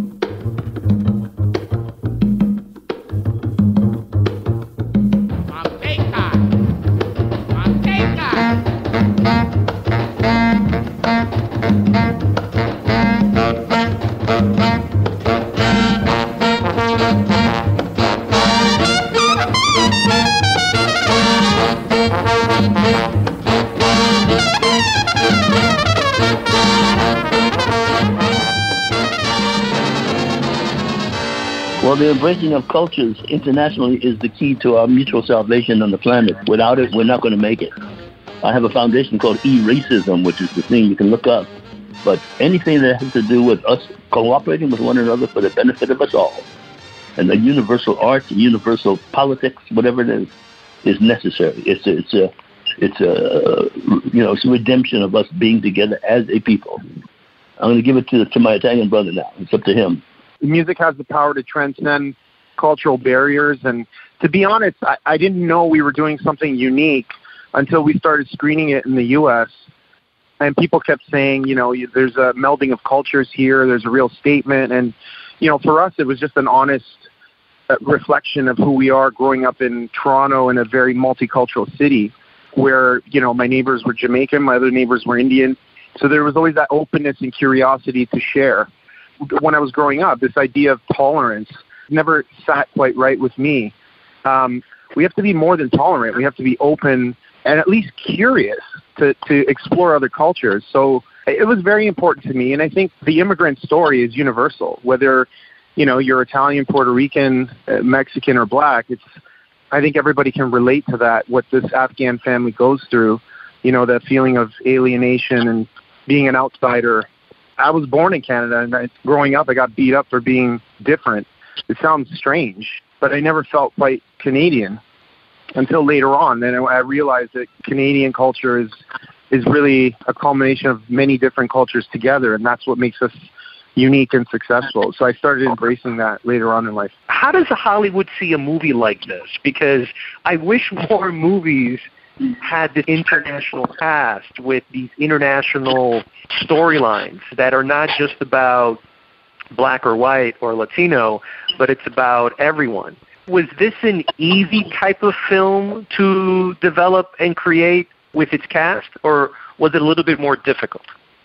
Speaker 7: Well, the embracing of cultures internationally is the key to our mutual salvation on the planet. Without it, we're not going to make it. I have a foundation called E-Racism, which is the thing you can look up. But anything that has to do with us cooperating with one another for the benefit of us all, and the universal art, universal politics, whatever it is, is necessary. It's a, it's a, it's a, you know, it's a redemption of us being together as a people. I'm going to give it to to my Italian brother now. It's up to him.
Speaker 18: Music has the power to transcend cultural barriers, and to be honest, I, I didn't know we were doing something unique until we started screening it in the U S, and people kept saying, you know, there's a melding of cultures here, there's a real statement, and, you know, for us it was just an honest reflection of who we are growing up in Toronto, in a very multicultural city where, you know, my neighbors were Jamaican, my other neighbors were Indian, so there was always that openness and curiosity to share. When I was growing up, this idea of tolerance never sat quite right with me. Um, we have to be more than tolerant. We have to be open and at least curious to, to explore other cultures. So it was very important to me. And I think the immigrant story is universal, whether, you know, you're Italian, Puerto Rican, uh, Mexican, or black. It's, I think everybody can relate to that, what this Afghan family goes through, you know, that feeling of alienation and being an outsider. I was born in Canada, and I, growing up, I got beat up for being different. It sounds strange, but I never felt quite Canadian until later on. Then I realized that Canadian culture is is really a culmination of many different cultures together, and that's what makes us unique and successful. So I started embracing that later on in life.
Speaker 19: How does Hollywood see a movie like this? Because I wish more movies had this international cast with these international storylines that are not just about black or white or Latino, but it's about everyone. Was this an easy type of film to develop and create with its cast, or was it a little bit more difficult?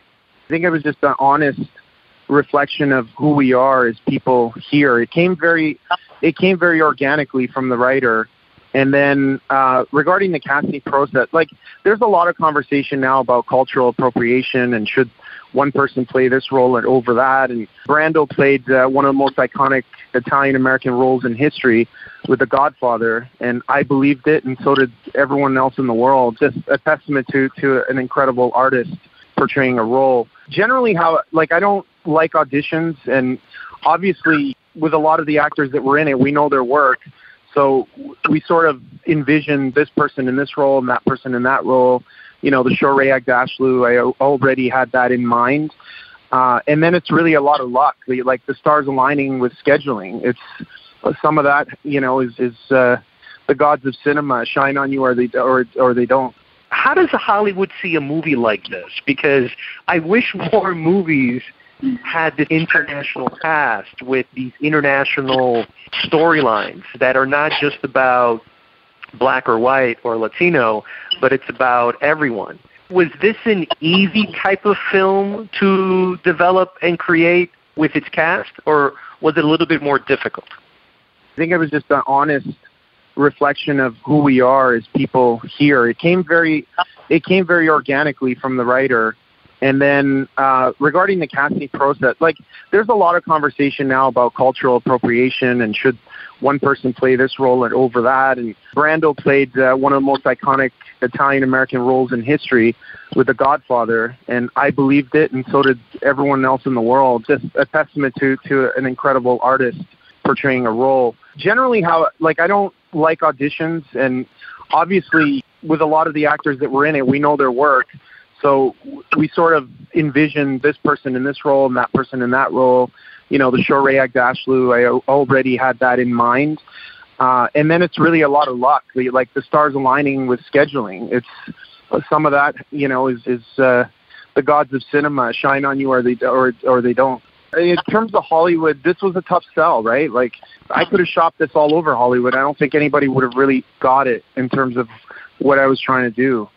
Speaker 18: I think it was just an honest reflection of who we are as people here. It came very, it came very organically from the writer. And then uh, regarding the casting process, like there's a lot of conversation now about cultural appropriation and should one person play this role and over that. And Brando played uh, one of the most iconic Italian-American roles in history with The Godfather, and I believed it, and so did everyone else in the world. Just a testament to, to an incredible artist portraying a role. Generally, how like I don't like auditions, and obviously with a lot of the actors that were in it, we know their work. So we sort of envision this person in this role and that person in that role. You know, the Shohreh Aghdashloo, I already had that in mind. Uh, and then it's really a lot of luck, like the stars aligning with scheduling. It's some of that, you know, is, is uh, the gods of cinema shine on you or they, or, or they don't.
Speaker 19: How does Hollywood see a movie like this? Because I wish more movies had this international cast with these international storylines that are not just about black or white or Latino, but it's about everyone. Was this an easy type of film to develop and create with its cast, or was it a little bit more difficult?
Speaker 18: I think it was just an honest reflection of who we are as people here. It came very, it came very organically from the writer. And then uh, regarding the casting process, like there's a lot of conversation now about cultural appropriation and should one person play this role and over that. And Brando played uh, one of the most iconic Italian-American roles in history with The Godfather, and I believed it, and so did everyone else in the world. Just a testament to, to an incredible artist portraying a role. Generally, how like I don't like auditions, and obviously with a lot of the actors that were in it, we know their work. So we sort of envision this person in this role and that person in that role. You know, the Shohreh Aghdashloo, I already had that in mind. Uh, and then it's really a lot of luck, like the stars aligning with scheduling. It's some of that, you know, is, is uh, the gods of cinema shine on you or they, or, or they don't. In terms of Hollywood, this was a tough sell, right? Like, I could have shopped this all over Hollywood. I don't think anybody would have really got it in terms of what I was trying to do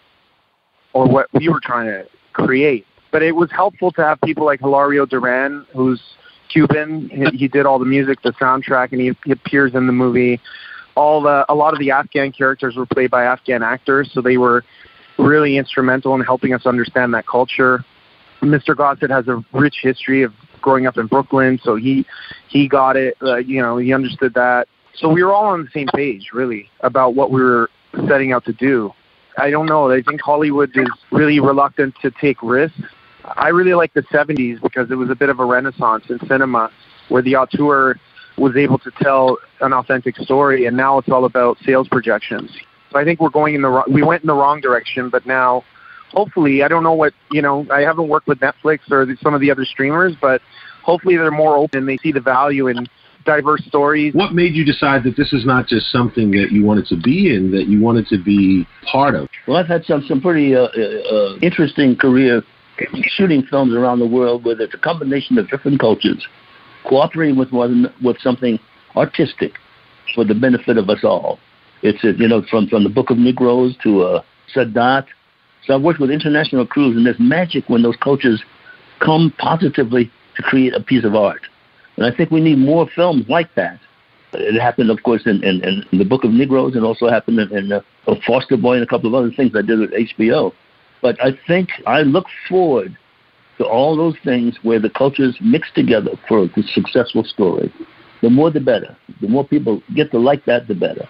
Speaker 18: or what we were trying to create. But it was helpful to have people like Hilario Duran, who's Cuban. He, he did all the music, the soundtrack, and he, he appears in the movie. All the a lot of the Afghan characters were played by Afghan actors, so they were really instrumental in helping us understand that culture. Mister Gossett has a rich history of growing up in Brooklyn, so he he got it. Uh, you know, he understood that. So we were all on the same page, really, about what we were setting out to do. I don't know. I think Hollywood is really reluctant to take risks. I really like the seventies because it was a bit of a renaissance in cinema where the auteur was able to tell an authentic story, and now it's all about sales projections. So I think we're going in the wrong, we went in the wrong direction, but now hopefully, I don't know what, you know, I haven't worked with Netflix or the, some of the other streamers, but hopefully they're more open and they see the value in diverse stories.
Speaker 6: What made you decide that this is not just something that you wanted to be in, that you wanted to be part of?
Speaker 7: Well, I've had some, some pretty uh, uh, interesting career shooting films around the world where it's a combination of different cultures cooperating with one with something artistic for the benefit of us all. It's, uh, you know, from, from the Book of Negroes to uh, Sadat. So I've worked with international crews, and there's magic when those cultures come positively to create a piece of art. And I think we need more films like that. It happened, of course, in, in, in the Book of Negroes, and also happened in, in uh, Foster Boy and a couple of other things I did with H B O. But I think I look forward to all those things where the cultures mix together for a successful story. The more the better. The more people get to like that, the better.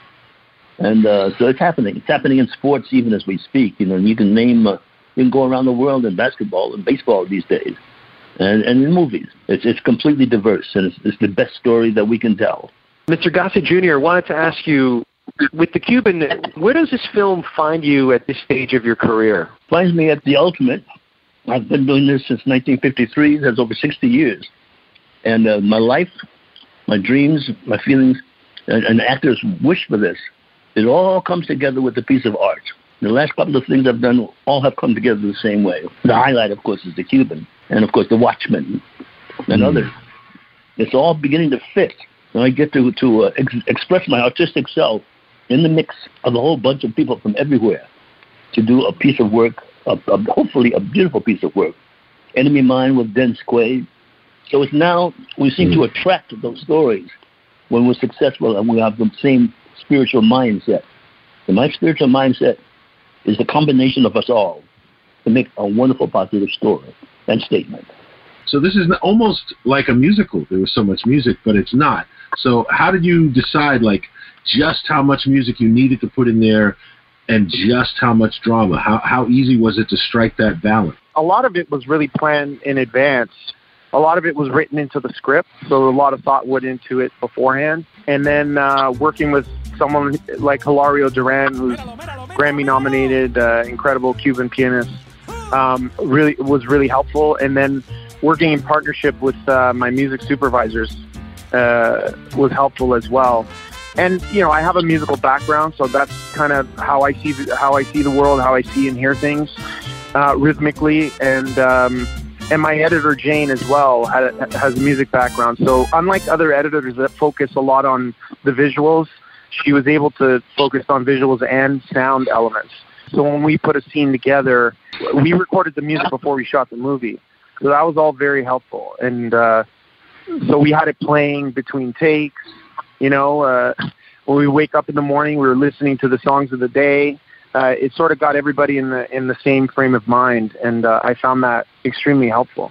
Speaker 7: And uh, so it's happening. It's happening in sports even as we speak. You know, you can name, uh, you can go around the world in basketball and baseball these days, and, and in movies. It's it's completely diverse, and it's, it's the best story that we can tell.
Speaker 19: Mister Gossett Junior, I wanted to ask you, with the Cuban, where does this film find you at this stage of your career?
Speaker 7: Finds me at the ultimate. I've been doing this since nineteen fifty-three. That's over sixty years. And uh, my life, my dreams, my feelings, and, and actors wish for this. It all comes together with a piece of art. The last couple of things I've done all have come together the same way. The highlight, of course, is The Cuban, and, of course, The Watchmen, and mm. others. It's all beginning to fit. And I get to, to uh, ex- express my artistic self in the mix of a whole bunch of people from everywhere to do a piece of work, a, a, hopefully a beautiful piece of work. Enemy Mine with Dennis Quaid. So it's now we seem mm. to attract those stories when we're successful and we have the same spiritual mindset. And my spiritual mindset is the combination of us all to make a wonderful, positive story and statement.
Speaker 6: So this is almost like a musical. There was so much music, but it's not. So how did you decide, like, just how much music you needed to put in there and just how much drama? How how easy was it to strike that balance?
Speaker 18: A lot of it was really planned in advance. A lot of it was written into the script, so a lot of thought went into it beforehand. And then uh, working with someone like Hilario Duran, who's Grammy-nominated, uh, incredible Cuban pianist, um, really was really helpful. And then working in partnership with uh, my music supervisors uh, was helpful as well. And you know, I have a musical background, so that's kind of how I see the, how I see the world, how I see and hear things uh, rhythmically. And um, and my editor Jane as well had, has a music background. So unlike other editors that focus a lot on the visuals, she was able to focus on visuals and sound elements. So when we put a scene together, we recorded the music before we shot the movie. So that was all very helpful. And uh, so we had it playing between takes. You know, uh, when we wake up in the morning, we were listening to the songs of the day. Uh, it sort of got everybody in the in the same frame of mind, and uh, I found that extremely helpful.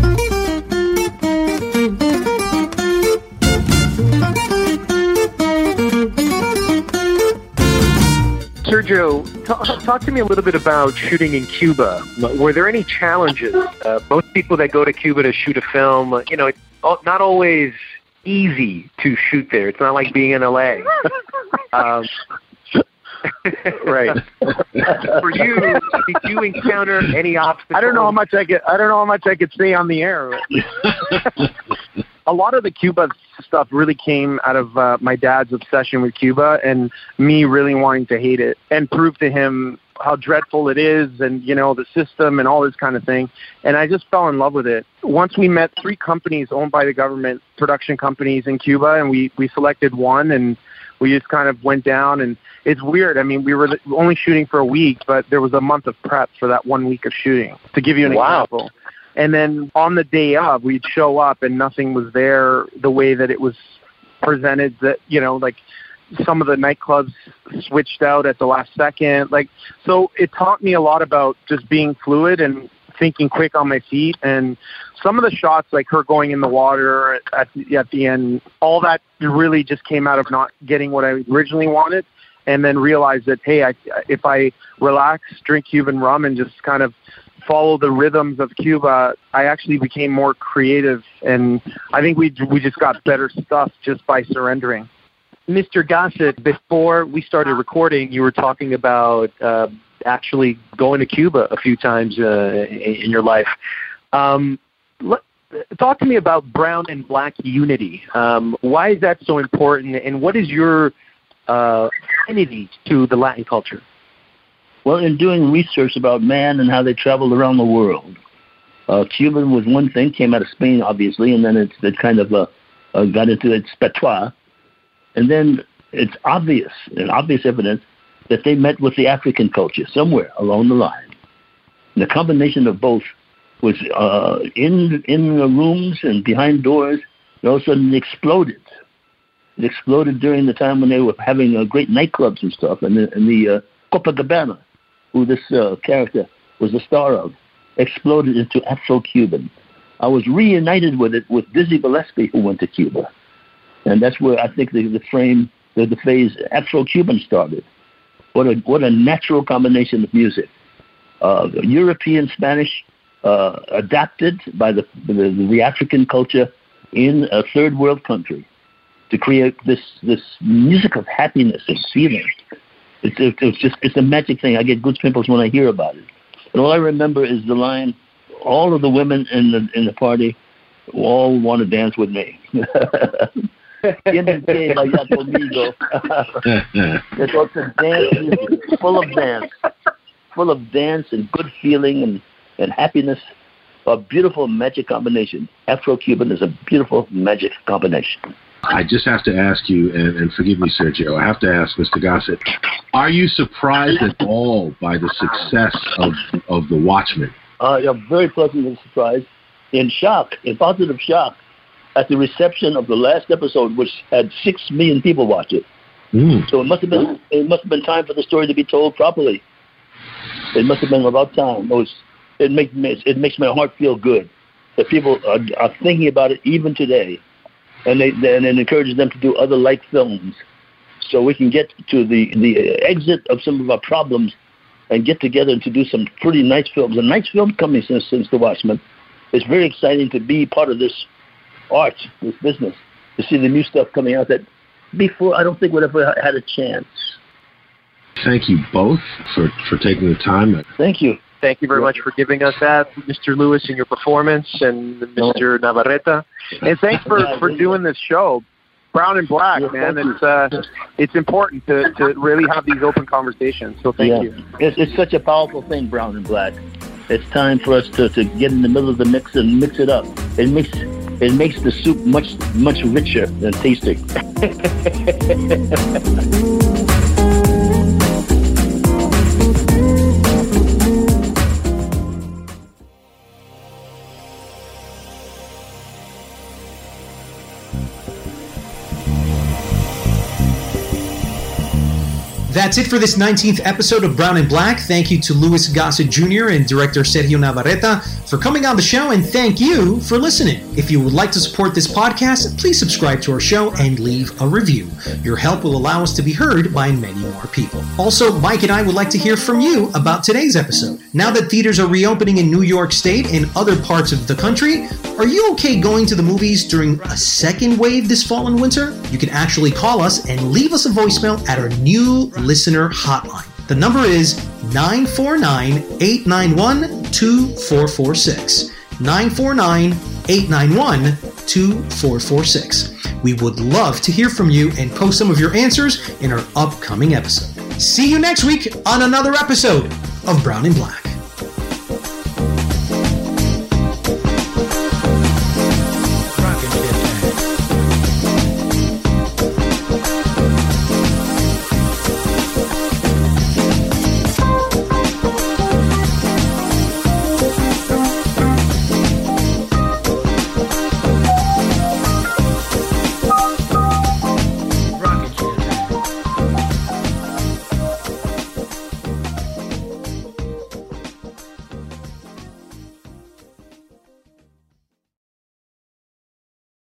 Speaker 19: Sergio, t- talk to me a little bit about shooting in Cuba. Were there any challenges? Uh, most people that go to Cuba to shoot a film, you know, it's not always easy to shoot there. It's not like being in L A. um, right. For you, did you encounter any obstacles?
Speaker 18: I don't know how much I could. I don't know how much I could say on the air. a lot of the Cuba stuff really came out of uh, my dad's obsession with Cuba and me really wanting to hate it and prove to him how dreadful it is and, you know, the system and all this kind of thing. And I just fell in love with it. Once we met three companies owned by the government, production companies in Cuba, and we, we selected one, and we just kind of went down. And it's weird. I mean, we were only shooting for a week, but there was a month of prep for that one week of shooting, to give you an
Speaker 19: Wow.
Speaker 18: example. And then on the day of, we'd show up and nothing was there the way that it was presented, that, you know, like some of the nightclubs switched out at the last second. Like, so it taught me a lot about just being fluid and thinking quick on my feet. And some of the shots, like her going in the water at the, at the end, all that really just came out of not getting what I originally wanted. And then realized that, hey, I, if I relax, drink Cuban rum, and just kind of follow the rhythms of Cuba, I actually became more creative, and I think we we just got better stuff just by surrendering.
Speaker 19: Mister Gossett, before we started recording, you were talking about uh, actually going to Cuba a few times uh, in your life. Um, let, talk to me about brown and black unity. Um, why is that so important, and what is your uh, affinity to the Latin culture?
Speaker 7: Well, in doing research about man and how they traveled around the world, uh, Cuban was one thing, came out of Spain, obviously, and then it, it kind of uh, uh, got into its patois. And then it's obvious, and obvious evidence, that they met with the African culture somewhere along the line. And the combination of both was uh, in in the rooms and behind doors, and all of a sudden it exploded. It exploded during the time when they were having uh, great nightclubs and stuff, and the, and the uh, Copacabana, who this uh, character was the star of, exploded into Afro-Cuban. I was reunited with it with Dizzy Gillespie, who went to Cuba. And that's where I think the, the frame, the, the phase Afro-Cuban started. What a what a natural combination of music. Uh, European Spanish uh, adapted by the, the the African culture in a third world country to create this this music of happiness and feeling. It's, it's just it's a magic thing. I get goose pimples when I hear about it. And all I remember is the line, all of the women in the in the party all want to dance with me. Tienen que bailar conmigo. It's also dance music, full of dance, full of dance and good feeling and, and happiness. A beautiful magic combination. Afro-Cuban is a beautiful magic combination.
Speaker 6: I just have to ask you, and, and forgive me, Sergio, I have to ask Mister Gossett, are you surprised at all by the success of, of The Watchmen?
Speaker 7: Uh, I'm very pleasantly surprised, in shock, in positive shock, at the reception of the last episode, which had six million people watch it.
Speaker 6: Mm.
Speaker 7: So it must have been it must have been time for the story to be told properly. It must have been about time. It, was, it makes me it makes my heart feel good that people are, are thinking about it even today, and they and it encourages them to do other like films, so we can get to the the exit of some of our problems and get together to do some pretty nice films. A nice film coming since since The Watchmen. It's very exciting to be part of this art, this business, to see the new stuff coming out that before I don't think would have ever had a chance.
Speaker 6: Thank you both for, for taking the time.
Speaker 7: Thank you.
Speaker 19: Thank you very much for giving us that, Mister Lewis, and your performance, and Mister Navarrete. And thanks for, for doing this show. Brown and Black, man. It's uh, it's important to, to really have these open conversations. So thank
Speaker 7: yeah.
Speaker 19: you.
Speaker 7: It's, it's such a powerful thing, Brown and Black. It's time for us to, to get in the middle of the mix and mix it up. It makes it makes the soup much much richer and tasty.
Speaker 2: That's it for this nineteenth episode of Brown and Black. Thank you to Louis Gossett Junior and director Sergio Navarrete for coming on the show, and thank you for listening. If you would like to support this podcast, please subscribe to our show and leave a review. Your help will allow us to be heard by many more people. Also, Mike and I would like to hear from you about today's episode. Now that theaters are reopening in New York State and other parts of the country, are you okay going to the movies during a second wave this fall and winter? You can actually call us and leave us a voicemail at our new listener hotline. The number is nine four nine, eight nine one, two four four six. nine four nine, eight nine one, two four four six. We would love to hear from you and post some of your answers in our upcoming episode. See you next week on another episode of Brown and Black.